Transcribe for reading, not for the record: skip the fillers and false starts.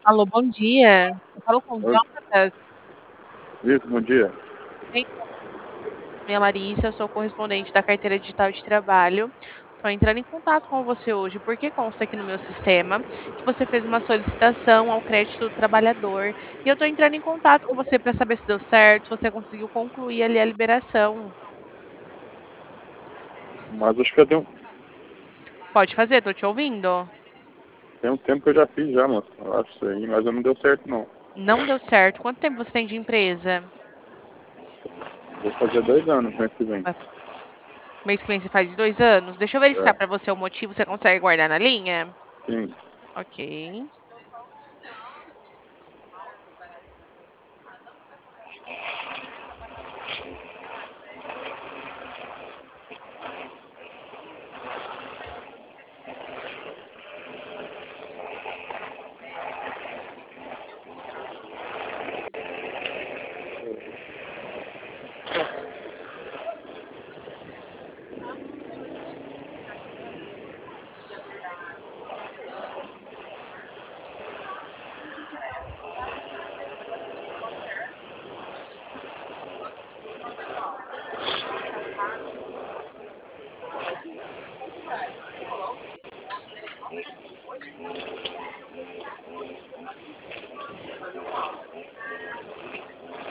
Alô, bom dia. Eu falo com o Oi, Jonatas. isso, bom dia. Bem, minha é Larissa, eu sou correspondente da carteira digital de trabalho. Estou entrando em contato com você hoje, porque consta aqui no meu sistema que você fez uma solicitação ao crédito do trabalhador. E eu estou entrando em contato com você para saber se deu certo, se você conseguiu concluir ali a liberação. Mas acho que já Pode fazer, estou te ouvindo. tem um tempo que eu já fiz já, moço. Eu acho isso aí, mas não deu certo não. Não deu certo. Quanto tempo você tem de empresa? Vou fazer 2 anos mês que vem. Vai- Mês que vem você faz 2 anos? Deixa eu verificar É, para você o motivo. Você consegue guardar na linha? sim. Ok.